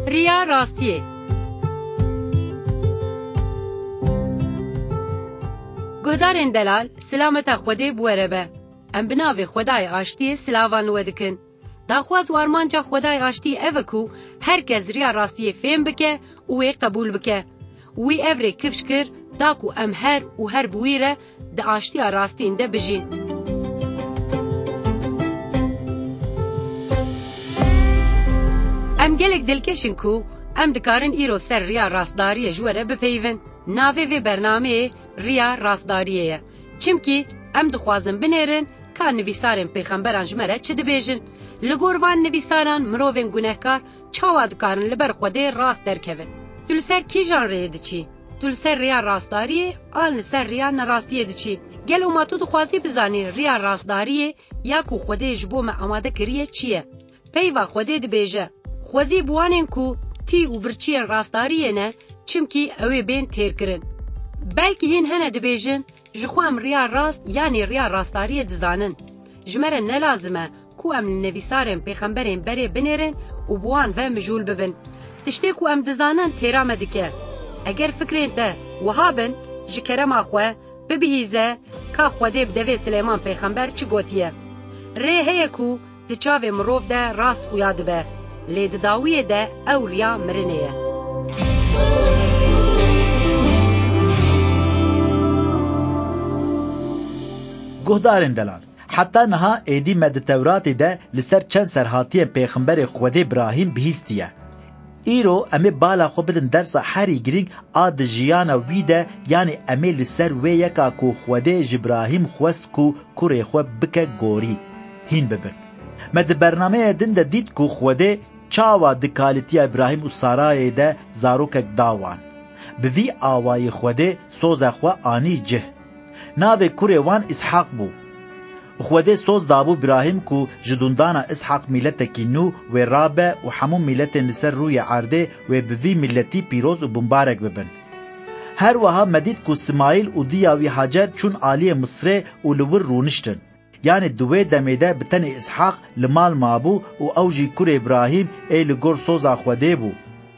ریا راستیه. گهدارین دلال سلامت خوده بوره به. ام بناوی خدای آشتی سلاوان ودکن. داخواز وارمانجا خدای آشتی اوکو هر کس ریا راستیه فهم بکه اوی قبول بکه. وی اوری کفش کر داکو ام هر بویره دا آشتی راستین ده بجین. ام گلک دلکشن کو ام دکارن ایرو سر ریا راستداری جوره بپیون. ناوی وی برنامه ریا راستداریه. چمکی ام دخوازن بنیرن که نویسارن پیغمبران جمره چه دبیجن. لگوروان نویساران مروفین گناهکار چاواد کارن لبر خوده راست درکون. تول سر کی جان ریه دچی؟ تول سر ریا راستداریه آن سر ریا نراستیه دچی. گلو ما تو دخوازی بزانی ریا راستداریه یا کو خوده جبو ما آماده کریه چیه؟ پیوا خوده دبیجه. خوازی بوانن کو تی و برچین راستداریه نه چمکی اوی بین تیر کرن. بلکه هین هنه دبیجن جخوام ریا راست یعنی ریا راستداریه دزانن. جمره نلازمه کو ام نویسارن پیغمبرین بره بنیرن و بوان و مجول ببن. تشتی کو ام دزانن تیرامه دکه. اگر فکرین ده وهابن جکرم آخوه ببهیزه که خوده بدوی سلیمان پیغمبر چی گوتیه. ره هیه کو دچاوه مروف ده راست خویاد به. لید داویه ده او ریا مرنه. گهدارین دلال حتی نها ایدی مد توراتی ده لسر چند سرحاتی پیغمبر خود ابراهیم بهیستیه. ایرو امی بالا خو بدن درس هری گرینگ آد جیانا ویده یعنی امی لسر وی یکا کو خود ابراهیم خواست کو کوری خو بکه گوری هین ببن. مد برنامه دن ده دید کو خود چاوا دکالتی ابراهیم و سارای ده زاروکک داوان. بوی آوای خود سوز خو آنی جه. ناوی کوری وان اسحاق بو. خوده سوز دابو ابراهیم کو جدوندانا اسحاق ملت نو و رابع و همون ملت نسر روی عرده و بوی ملتی پیروز و بمبارک ببن. هر وها مدید کو اسماعیل و دیاوی حجر چون آلی مصر و لور رونشتن. یعنی دوی دمیده بتن اسحاق لمال مابو و اوجی کور ابراهیم ای لگور سوزا خوده بو.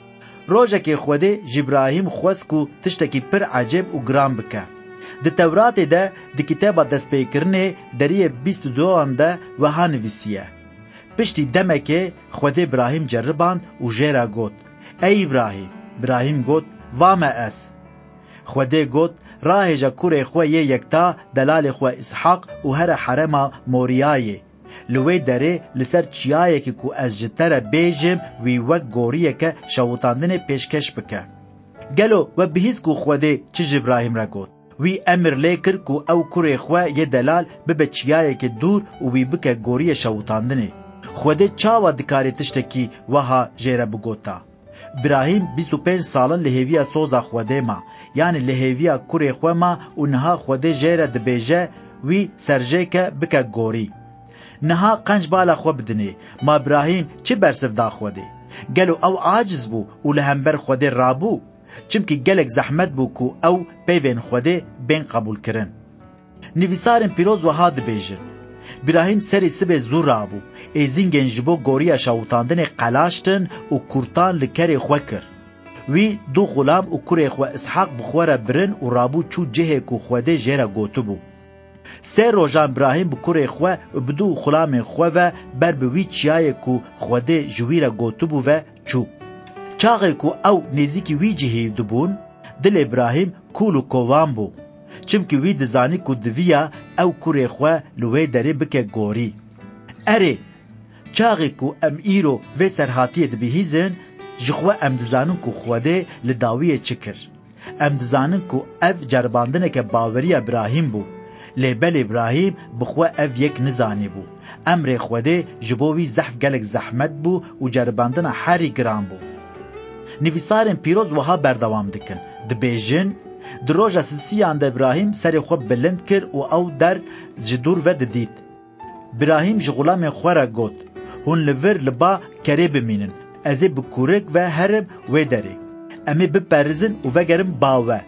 روژه که خوده جبراهیم خواست کو تشتکی پر عجب و گرام بکه. د تورات ده د کتاب دست پیکرنه دریه 22 ده و ها نویسیه. پشتی دمکه خود ابراهیم جرباند و جیرا گوت ای ابراهیم گوت وام اس. خوده گوت راه جا کوره خواه یکتا دلال خواه اسحاق و هر حرم موریای. لوی داره لسر چیایه که کو از جتر بیجم وی وک گوریه که شوطاندن پیشکش بکه. گلو و بهیز کو خوده چه ابراهیم را گوت. وی امر لیکر کو او کوره خواه یه دلال ببچیایه که دور و وی بکه گوریه شوطاندنه. خوده چاوا دکاری تشتکی وها جیره بگوتا. ابراهیم 25 سالن لهویا سوزا خوده ما یعنی لهویا کوره خواه ما و نها خوده جیره دبیجه وی سرجه که بکه گوری. نها قنج بالا خواه بدنه ما ابراهیم چه برسف دا خوده؟ گلو او عاجز بو و لهمبر خوده رابو چمکی گلک زحمت بو کو او پیوین خوده بین قبول کرن. نویسارن پیروز و ها دبیجن ابراهیم سری سبه زور رابو ایزینگن جبو گوری شاوتاندن قلاشتن و کورتان لکر خواه کر. وی دو غلام و کور خواه اسحاق بخوره برن و رابو چو جه کو خوده جیره گوتو بو. سه روزان ابراهیم بکور خواه بدو غلام خواه و بر بوی چیای کو خوده جویره گوتو بو و چو. چاقی کو او نزیکی وی جهی دبون دل ابراهیم کولو کوان بو. چمکی وی دزانی کو دویا او کور خواه لوی داره بکه گوری. اره چاقی کو ام ایرو و سرحاتی دبیهیزن جخوا ام دزانن کو خوده لداویه چکر. ام دزانن کو اف جرباندنه که باوری ابراهیم بو. لیبل ابراهیم بخوا اف یک نزانی بو. امر خوده جبوی زحف گلک زحمت بو و جرباندن هری گرام بو. نویسارن پیروز وها بردوام دکن. دبیجن دروجه سیان د ابراهیم سر خو بلند کر و او در جدور و دید. ابراهیم جغلام خورا گوت. هون لور لبا کری بمینن. ازی بکورک و هرم و داری. امی بپرزن و وگرم باوه.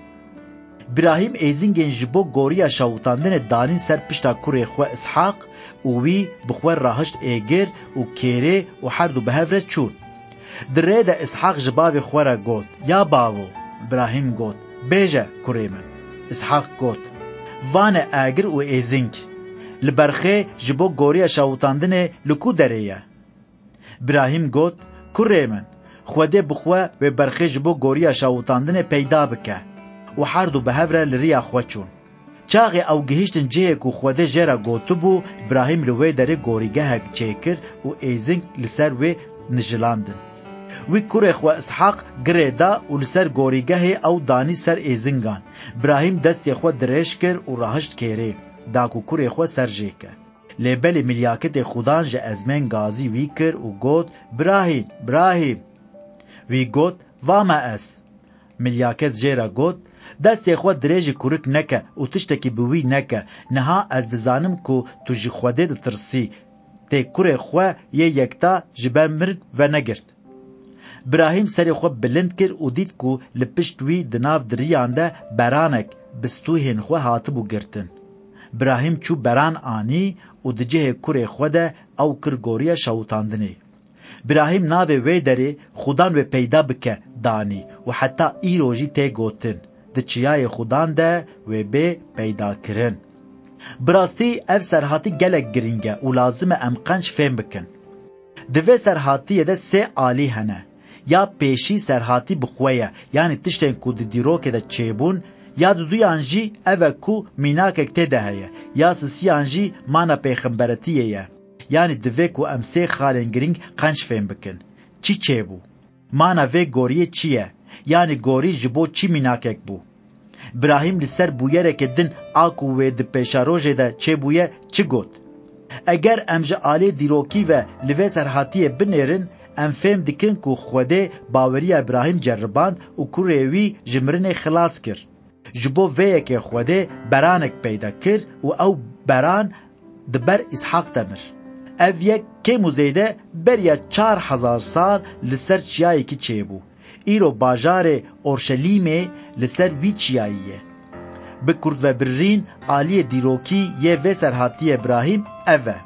ابراهیم ایزینگن جبو گوریا شاوتاندن دانین سر پشتا کوری خو اسحاق و وی بخور راهشت ایگر و کیره و هر دو بهفرت چون. Dirê de İshak ji bavê xwe re got, ya bavo, İbrahim got, bêje kurê min. İshak got, vane agir û êzing. Li berxê ji bo goriya şawitandinê li ku derê ye? İbrahim got, kurê min, Xwedê bi xwe wê berxê ji bo goriya şawitandinê peyda bike. û herdû bi hev re li rêya xwe çûn. Çaxê ew gihîştin cihê ku Xwedê jê re gotibû, İbrahim li wê derê gorîgehek çêkir û êzing li ser wê nijilandin. Wî kurê xwe İshak girê da û li ser gorîgehê ew danî ser êzingan. İbrahim destê xwe dirêj kir û rahişt kêrê, da ku kurê xwe ser jêke. Lêbelê milyaketê Xudan ji ezmên gazî wî kir û got, İbrahim, İbrahim. Wî got, va me ez. Milyaket jê re got, destê xwe dirêjî kurik neke û tiştekî bi wî neke. Niha ez dizanim ku tu ji Xwedê ditirsî. Tê kurê xwe yê yekta ji ber mir venegirt. İbrahim serê xwe bilind kir û dît ku li pişt wî di nav diriyan de beranek bi stûhên xwe hatibû girtin. İbrahim çû beran anî û di cihê kurê xwe de ew kir goriya şawitandinê. İbrahim navê wê derê Xudan wê peyda bike danî û heta îro jî tê gotin. Di çiyayê Xudan de wê bê peyda kirin. Bi rastî ev serhatî gelek giring e û lazim e em qenc fêm bikin. Di vê serhatiyê de sê alî hene. Ya pêşî serhatî bi xwe ye, yanî tiştên ku di dîrokê de çêbûn, ya di duyan jî ev e ku mînakek tê de heye, ya sisiyan jî mana pêxemberetiyê ye. Yani divê ku em sê xalên giring qenc fêm bikin. Çi çêbû? Mana vê goriyê çi ye? Yani gorî ji bo çi mînakek bû? İbrahim li ser bûyerekê din a ku wê di pêşarojê de çêbûye çi got? Eger em ji alê dîrokî ve li vê serhatiyê binêrin, em fêm dikin ku Xwedê baweriya İbrahim ceriband û kurê wî ji mirinê xilas kir. Ji bo vê yekê Xwedê beranek peyda kir û ew beran di ber İshak de mir. Ev yek kêm û zêde beriya 4000 sal li ser çiyayekî çêbû. Îro bajarê Orşelîmê li ser vî çiyayî ye. Bi kurd ve birrîn aliyê dîrokî yê vê serhatiyê İbrahim ev e.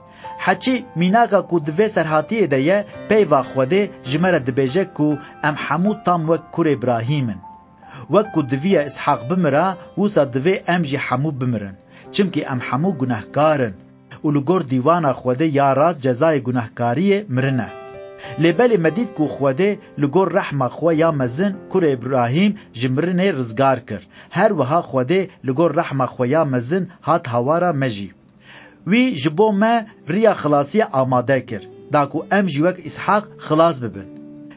Heçî mînaka ku di vê serhatiyê de ye, peyva Xwedê ji me re dibêje ku em hemû tam wek kurê İbrahîmin. Wek ku diviya İshak bimira, wisa divê em jî hemû bimirin. Çimkî em hemû gunehkarin. û li gor dîwana Xwedê ya rast cezayê gunehkariyê mirin e. Lêbelê me dît ku Xwedê li gor rehma xwe ya mezin kurê İbrahim ji mirinê rizgar kir. Her wiha Xwedê li gor rehma xwe ya mezin hat hawara me jî. Wî ji bo me riya xilasiyê amade kir, da ku em jî wek İshak xilas bibin.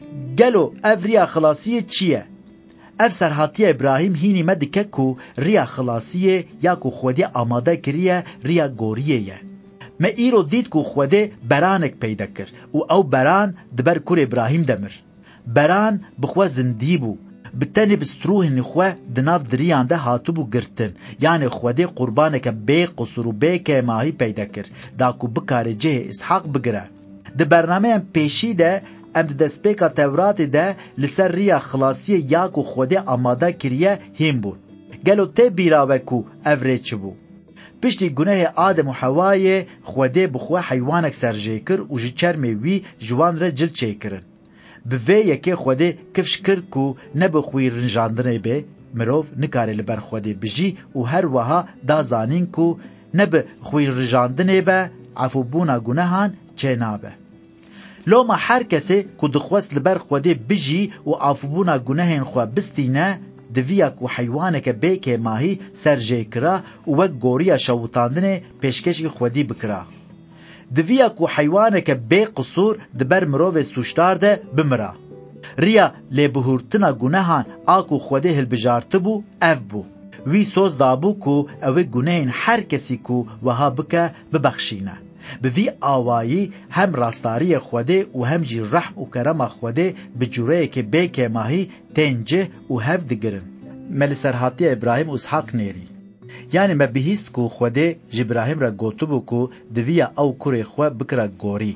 Gelo ev riya xilasiyê çi ye? Ev serhatiya İbrahim hînî me dike ku riya xilasiyê ya ku Xwedê amade kiriye riya goriyê ye. Me îro dît ku Xwedê beranek peyda kir û ew beran di ber kurê İbrahim de mir. Beran bi xwe zindî bû. Bi tenê bi strûhên xwe di nav diriyan de hatibû girtin. Yani Xwedê qurbaneke bê qusur û bê kêmahî peyda kir, da ku bikare cihê İshak bigire. Di bernameyên pêşî de em di destpêka Tewratê de li ser riya xilasiyê ya ku Xwedê amade kiriye hîn bûn. Gelo tê bîrawe ku ev rê çi bû? Piştî gunehê Adem û Hewayê Xwedê bi xwe heywanek serjê kir û ji çermê wî ji wan re cil çêkirin. Bi vê yekê Xwedê kifş kir ku ne bi xwîrinjandinê bê, mirov nikare li ber Xwedê bijî û her wiha da zanîn ku ne bi xwîrinjandinê be efûbûna gunehan çê nabe. Loma her kesê ku dixwest li ber Xwedê bijî û afûbûna gunehên xwe bistîne, diviya ku heywaneke bê kêmahî serjê kira û wek goriya şewitandinê pêşkeşî Xwedî bikira. Diviya ku heywaneke bê qusur di ber mirovê sûçdar de bimira. Riya lêbihûrtina gunehan a ku Xwedê hilbijartibû ev bû. Wî soz dabû ku ew ê gunehên her kesî ku wiha bike bibexşîne. Bi vî awayî hem rastariyê Xwedê û hem jî rehm û kerema Xwedê bi cûreyekê bê kêmahî tên cih û hev digirin. Me li serhatiya İbrahim û İshak nêrî. Yani me bihîst ku Xwedê ji İbrahim re gotibû ku diviya ew kurê xwe bikira gorî.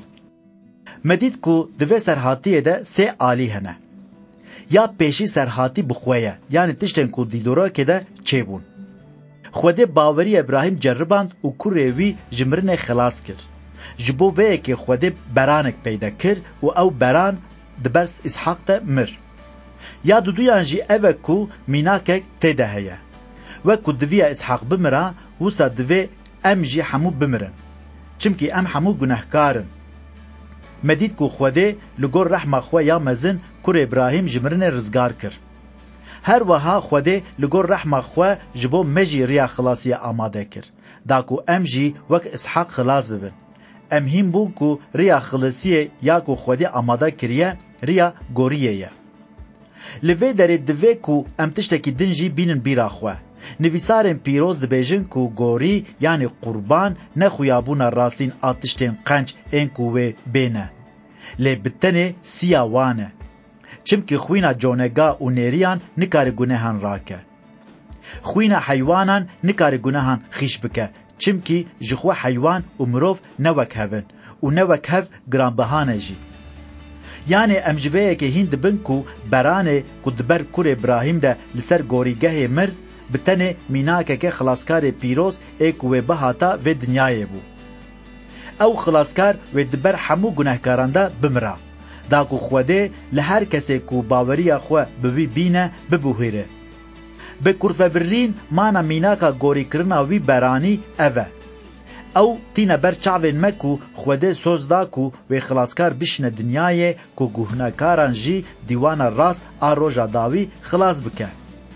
Me dît ku di vê serhatiyê de sê alî hene. Ya pêşî serhatî bi xwe ye, yani tiştên ku dîlorokê de çêbûn. Xwedê baweriya İbrahim ceriband û kurê wî ji mirinê xilas kir. Ji bo vê yekê Xwedê beranek peyda kir û ew beran دبرس اسحاق ته مر یا دودویان جی اوه کو میناکک تیده هیه وکو دویا اسحاق بمرا وسا دوی ام جی همو بمرن چمکی ام همو گناهکارن مدید کو خوده لگور رحمه خو یا مزن کور ابراهیم جمرن رزگار کر هر وها خوده لگور رحمه خو جبو مجی ریا خلاصی آماده کر دا کو ام جی وک اسحاق خلاص ببن ام هم بو کو ریا خلاصی یا کو خوده آماده کریه ریا گوریه لوی داره دوی کو ام تشتکی دنجی بینن بیرا خواه نویسارن پیروز دبیجن کو گوری یعنی قربان نخویابون راستین آتشتین قنج این کوه بینه لی بتنه سیاوانه چمکی خوینا جونگا و نیریان نکار گناهان راکه خوینا حیوانان نکار گناهان خیش بکه چمکی جخوا حیوان و مروف نوک هون و نوک هف گرانبهانه جی یعنی امجوه که هند بنکو برانه کو دبر کور ابراهیم ده لسر گوریگه مر بتنه میناکه که خلاصکار پیروز ایکوه بهاتا و دنیای بو او خلاصکار و دبر همو گناهکاران ده بمرا داکو خوده لهر کسی کو باوری خو بوی بینه ببوهیره به کرفه برین مانا میناکا گوری کرنا وی برانی اوه او تینا بر چاوین مکو خوده سوز داکو و خلاصکار بشنه دنیای کو گوهنکاران جی دیوان راست آروژا داوی خلاص بکه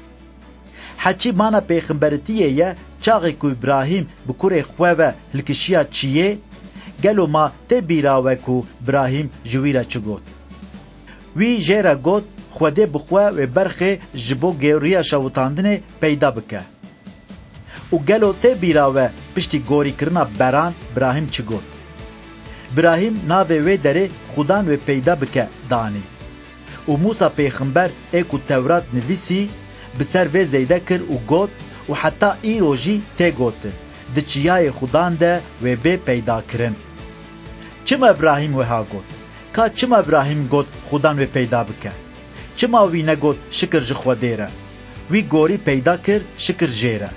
حچی مانا پیغمبرتیه یه چاقی کو ابراهیم بکور خواه هلکشیا چیه گلو ما ته بیراوه کو ابراهیم جویره چه گوت وی جیره گوت خوده بخواه و برخه جبو گیوریا شوتاندنه پیدا بکه و گلو ته بیراوه پشتی گوری کرنا بران ابراهیم چه گوت ابراهیم ناوه وی داره خودان و پیدا بکه دانی و موسا پیغمبر ایکو تورات نویسی بسر و زیده کر و گوت و حتی ایرو جی ته گوتن ده چیای خودان ده و به پیدا کرن چما ابراهیم و ها گوت که چما ابراهیم گوت خودان و پیدا بکه چما وی نگوت شکر جخوا دیره وی گوری پیدا کر شکر جیره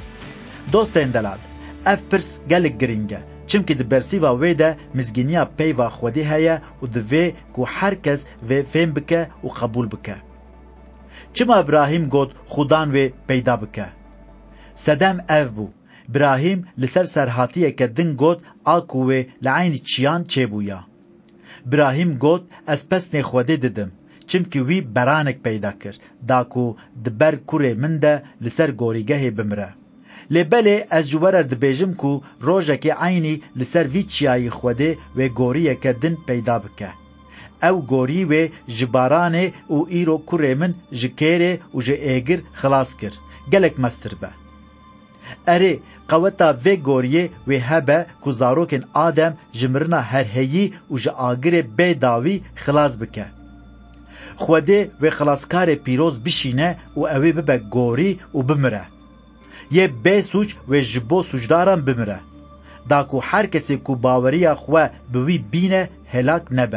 دوست اندلاد اف پرس گلک گرینگه چمکه ده برسی و وی ده مزگینیا پی و خودی هیا و ده وی که هر کس و فهم بکه و قبول بکه چما ابراهیم گوت خودان و پیدا بکه سدم اف بو ابراهیم لسر سرحاتیه که دن گوت آکوه لعین چیان چه بویا ابراهیم گوت از پس نخوده ددم چمکی وی برانک پیدا کرد داکو دبر کوره من ده لسر گوریگه بمره لبله از جوبر دبیجم کو روژه که عینی لسر وی چیای خوده و گوریه که دن پیدا بکه او گوری و جبارانه و ایرو کوره من جکیره و جه ایگر خلاص کرد گلک مستر به اره قوتا و گوریه و هبه که زاروکن آدم جمرنا هر هیی و جه آگر بیداوی خلاص بکه خوده و خلاصکار پیروز بشینه و اوی ببه گوری و بمره یه بی سوچ و جبو سوچداران بمره داکو هر کسی که باوری خواه بوی بینه هلاک نبه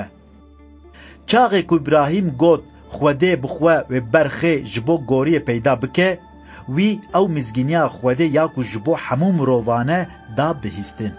چاقی که ابراهیم گوت خوده بخواه و برخه جبو گوری پیدا بکه وی او مزگینیا خوده یا که جبو همو مروانه دا بهیستن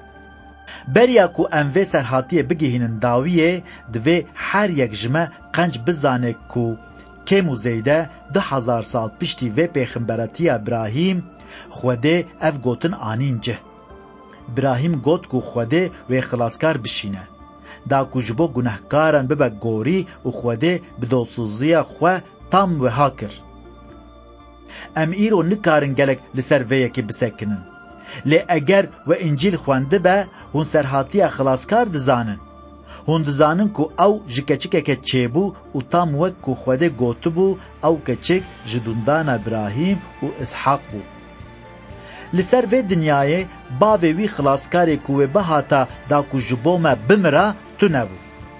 بریا که انوه سرحاتیه بگیهنن داویه دوی هر یک جمع قنج بزانه که کم و زیده 2000 سال پشتی و پیغمبرتی ابراهیم خوده اف گوتن آنین جه ابراهیم گوت که خوده و خلاصکار بشینه دا که جبو گناهکارن ببه گوری و خوده بدولسوزی خواه تام و هاکر ام ایرو نکارن گلک لسر ویه که بسکنن لی اگر و انجیل خوانده به هون سرحاتی خلاصکار دزانن هون دزانن که او جکچکه که چه بو و تام وک که خوده گوتو بو او کچک جدوندان ابراهیم و اسحاق بو لسر و دنیای باوی وی خلاصکاری که بهاتا دا که جبو ما بمرا تو نبو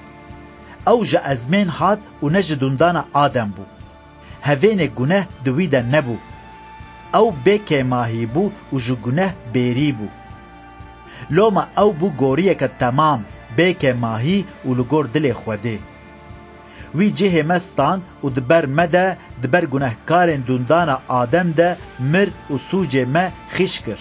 او جه ازمین هات و نجدوندان آدم بو هفین گناه دویده نبو او بکه ماهی بو و جو گناه بیری بو لوما او بو گوریه که تمام بکه ماهی و لگور دل خوده وی جه مستان و دبر مده دبر گناهکارن دوندان آدم ده مر و سوجه ما خیش کر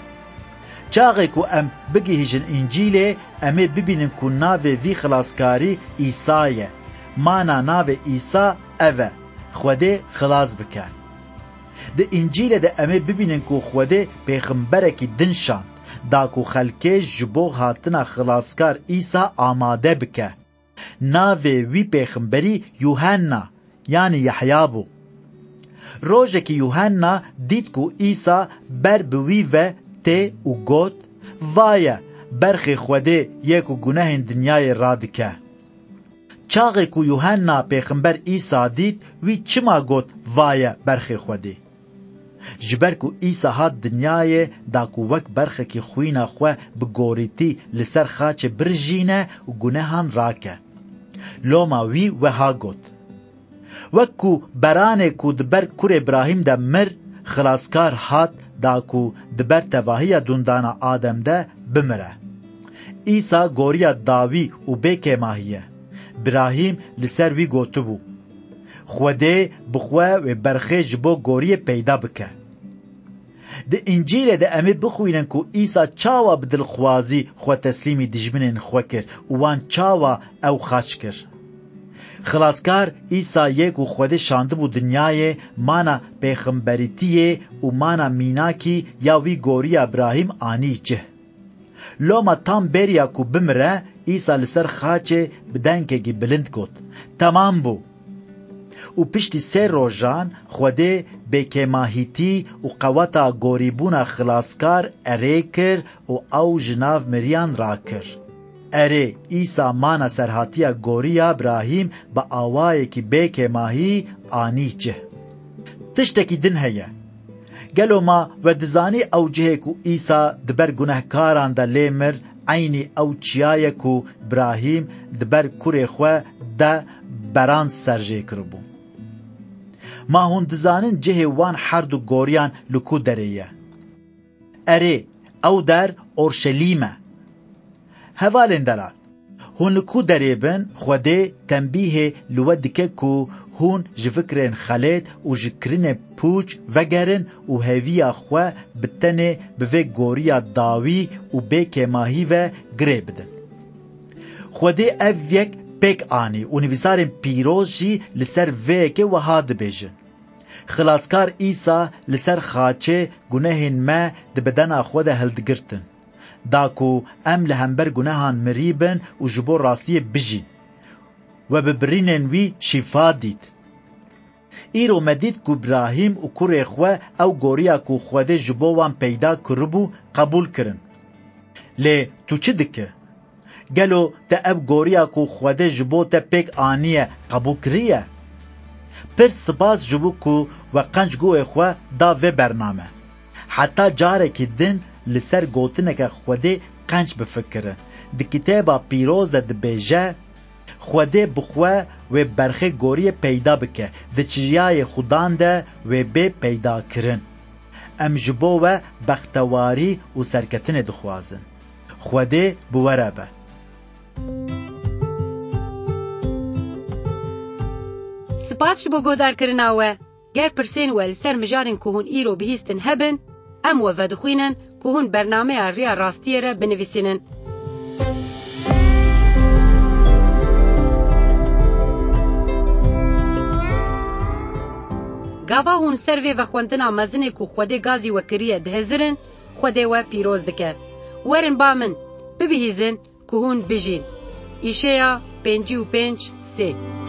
چاقی که ام بگی هجن انجیله امه ببینن که ناوه وی خلاصکاری ایسایه مانا ناو عیسی اوه خوده خلاص بکه. ده انجیل ده امه ببینن که خوده پیغمبره که دن شاند دا که خلکه جبو هاتنا خلاصکار عیسی آماده بکه. ناو وی پیغمبری یوحنا یعنی یحیی بو. روزه که یوحنا دید که عیسی بر بوی و ته و گوت وایه برخ خوده یک و گناه دنیای رادکه. چاقی که یوحنا پیغمبر عیسی دید وی چما گوت وایه برخ خوده؟ جبر که عیسی هات دنیای دا که وک برخ که خوینا خواه بگوریتی لسر خاچ برجینه و گناهان راکه. لوما وی وها گوت وکو برانه کو دبر کور ابراهیم ده مر خلاصکار هات دا کو دبر تواهی دوندانا آدم ده بمره. عیسی گوریا داوی و بیکه ماهیه. ابراهیم لسر وی گوتو بو خوده بخواه و برخه جبو گوری پیدا بکه. ده انجیل ده امی بخوینن که عیسی چاوا بدلخوازی خواه تسلیمی دجمنین خواه کر وان چاوا او خاچ کر. خلاصکار عیسی یک و خوده شانده بو دنیای مانا پیغمبریتیه و مانا میناکی یا وی گوری ابراهیم آنی جه. لوما تام بریا کو بمره عیسی لسر خاچه بدنکه گی بلند کت. تمام بو. و پشتی سه روزان خوده بکه ماهیتی و قواتا گوریبونا خلاصکار اره کر و او جناو مریان را کر. اره عیسی مانا سرحاتیا گوریا ابراهیم با آوائه کی بکه ماهی آنی جه. تشتکی دن هیا. گلو ما و دزانی او جه کو عیسی دبر گناهکاران دا لیمر عینی او چیای کو ابراهیم دبر کوری خواه دا بران سرجه کربو. ما هون دزانن جه وان حرد و گوریان لکو دریه. اره او در اورشلیمه. هوالین دلال. هون لکو دریبن خوده تنبیه لودکه کو هون جفکرین خلید و جکرین پوچ وگرن و هویا خواه بتنه بوه گوریا داوی و بیک ماهی و گره بدن. خوده او یک پیک آنی و نویسارین پیروز جی لسر ویکه و هاد بیجن. خلاصکار عیسی لسر خاچه گناهین ما ده بدن خوده هلدگرتن. داکو ام لهمبر گناهان مریبن و جبو راستی بجین. و ببرینن وی شفا دید. ایرو مدید که ابراهیم و کور خواه او گوریا که خوده جبوان پیدا کربو قبول کرن. لی تو چه دکه؟ گلو تا اب گوریا که خوده جبو تا پیک آنیه قبول کریه؟ پر سپاس جبو که و قنج گوه خواه دا و برنامه. حتی جاره که دن لسر گوتنه که خوده قنج بفکره. ده کتابا پیروز ده بیجه خوده بخواه و برخه گوری پیدا بکه ده چریای خودان ده و به پیدا کرن. ام جبو و بختواری و سرکتن دخوازن. خوده بوره به. سپاس شبو گودار کرناوه گر پرسین و لسر مجارن که هون ایرو بهیستن هبن ام و ودخوینن که هون برنامه ریا راستیه را بنویسینن. گاوا هون سروی و خوندنا مزنه که خوده گازی و کریه دهزرن خوده و پیروز دکه. ورن با من ببهیزن که هون بجین. ایشیا 55:3